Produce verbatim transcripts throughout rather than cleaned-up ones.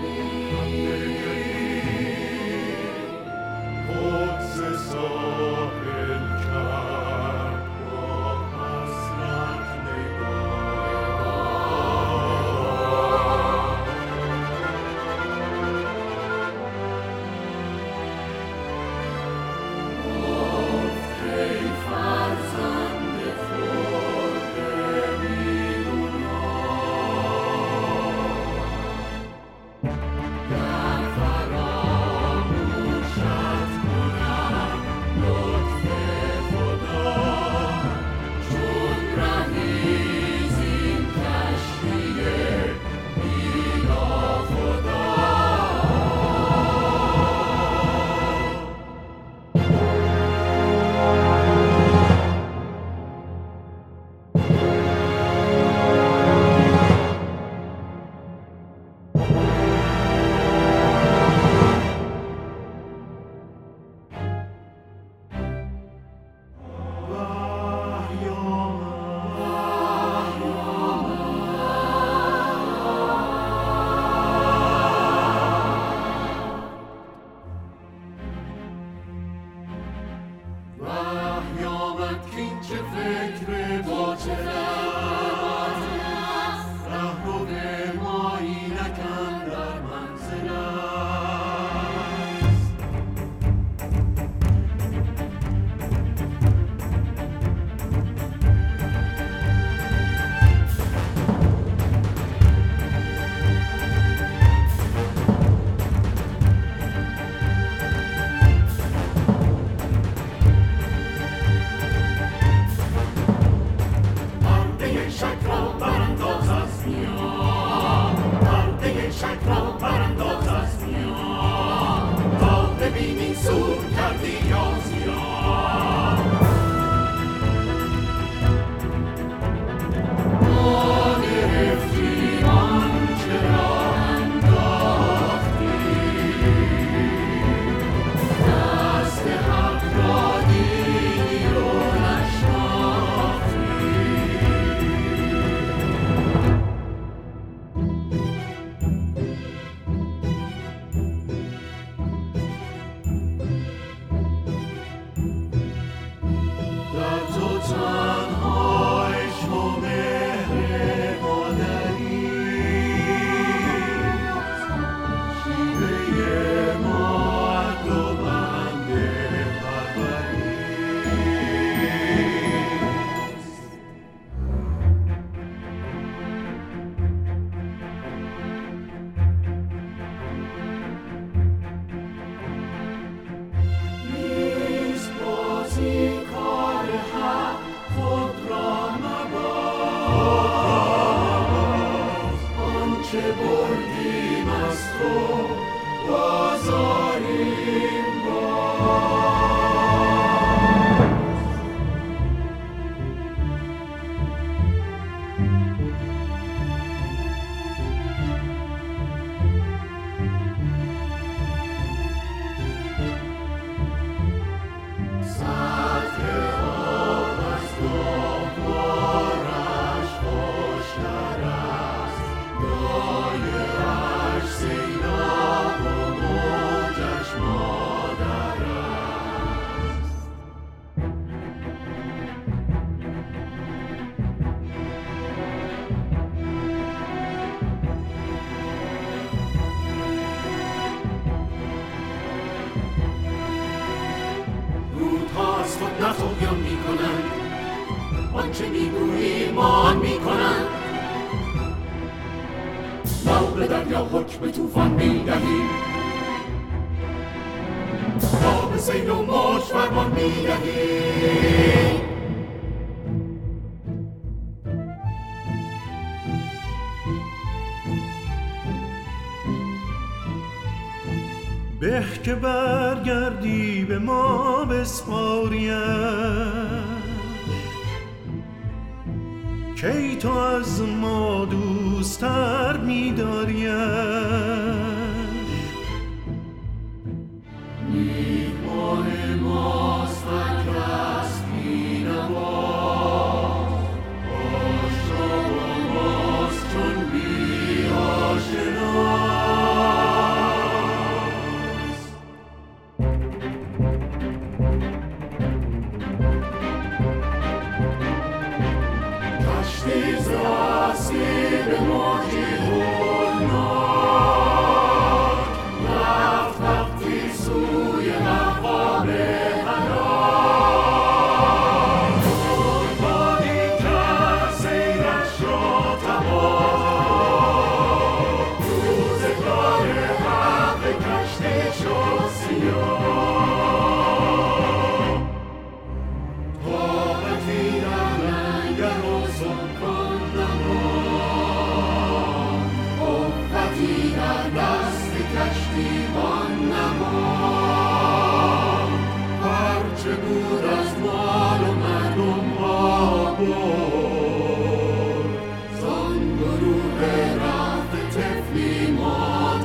نتویان می کنند آنچه می گویی مان می کنند ما به دریا حکم توفان می دهیم ما به سیل و موج فرمان می دهیم به که برگردی به ما بسپاریش کی تو از ما دوستر می‌داریش میهمان ماست هر کس بینواست آشنا با ماست چون بی آشنا کشتیبان نما، هرچه بود از مال و مردم آباد، زان گروه رفته طفلی مات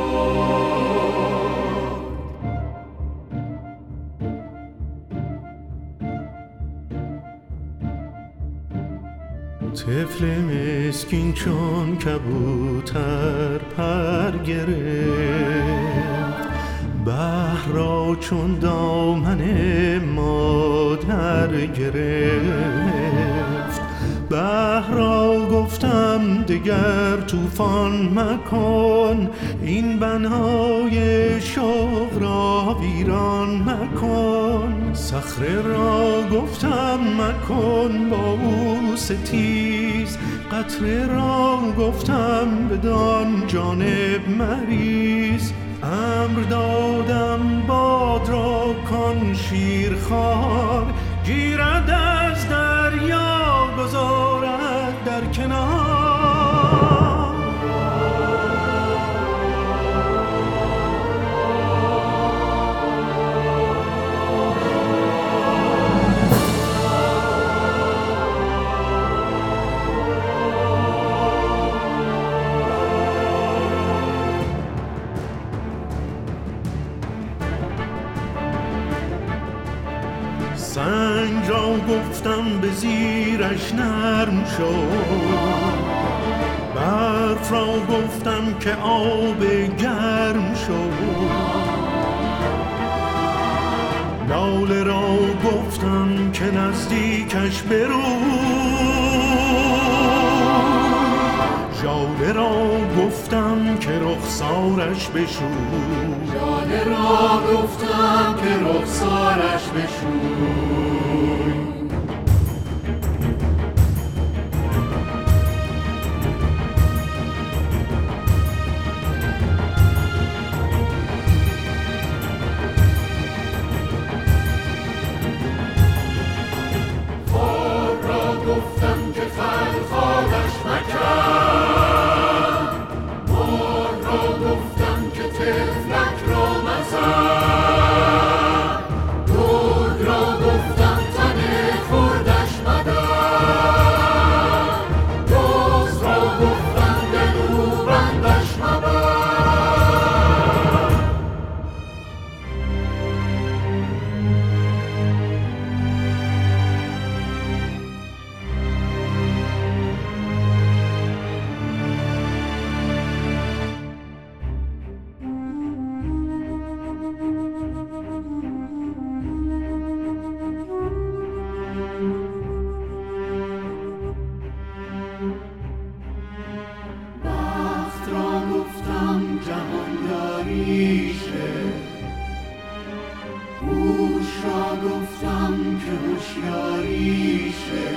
خورد. طفل مسکین چون کبوتر پر گرفت، بحر را چون دامن مادر گرفت. بحر را گفتم دگر طوفان مکن، این بنای شوق را ویران مکن. صخره را گفتم مکن با او ستیز، قطره را گفتم بدان جانب مریز. امر دادم باد را کن شیرخوار، گیرد از دریا گذارد در کنار. سنگ را گفتم به زیرش نرم شو، برف را گفتم که آب گرم شو. لاله را گفتم که نزدیکش برو، ژاله را گفتم که رخسارش بشو. ژاله را گفتم که رخسارش بشوی. خار را گفتم که خلخالش مکن، مار را گفتم که طفلک را مزن، دود را گفتم تن خردش مدن، دزد را گفتم گلو بندش مبن. بخت را گفتم جهانداریشه، هوش را گفتم که هوشیاریشه.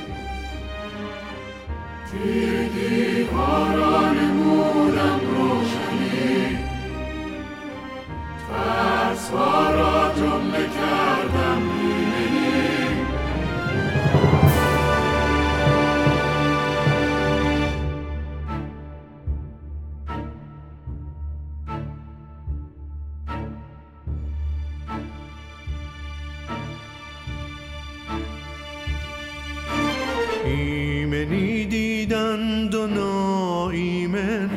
تیرگی ها را نمودم روشنی، ترس ها را جمله کردم ایمنی. ایمنی دیدند و ناایمن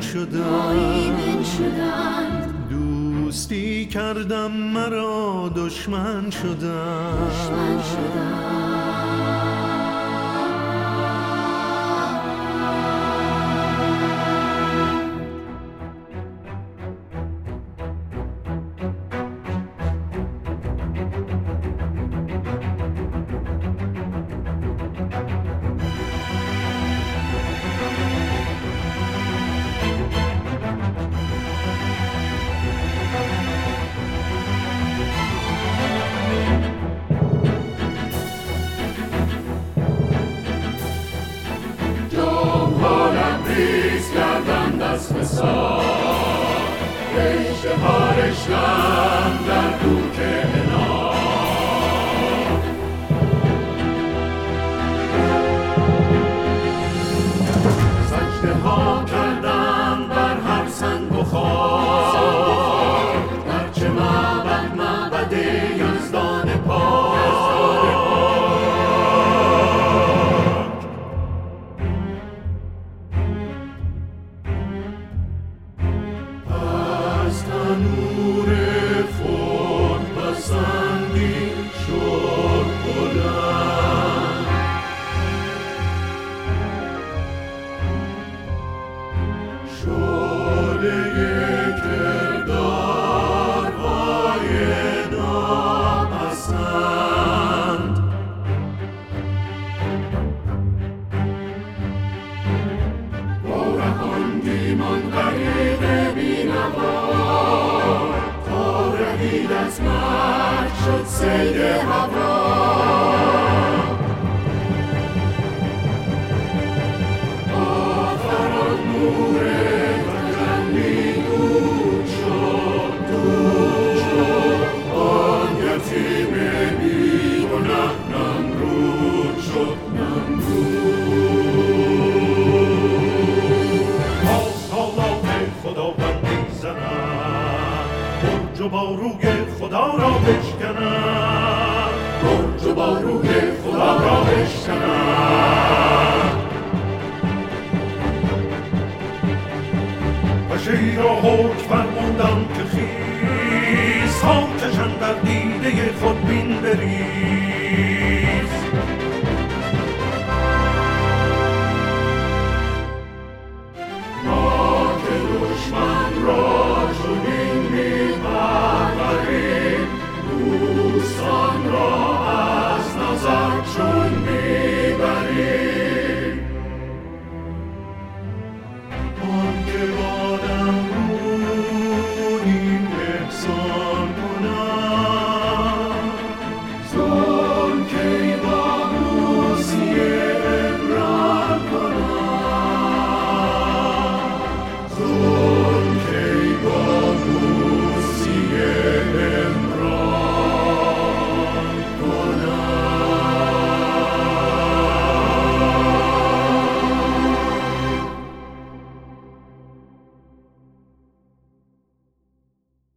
شدند، دوستی کردم مرا دشمن شدند. از فساد رشته ها رشتن در دوک عناد. سجده ها کردن بر هر سنگ و خاک، تنور خود پسندی شد بلند. شعله کردارهای ناپسند رهاندیم آن غریق بی‌نوا تا رهید از مرگ شد صید هوا. آخر آن نور تجلی دود شد دود شد آن یتیم بیگنه نمرود شد نمرود. برج و باروی خدا را بشکنند، برج و باروی خدا را بشکنند. و شیر را حکم فرمودم که خیز ها کشند در دیده خود بین بریز.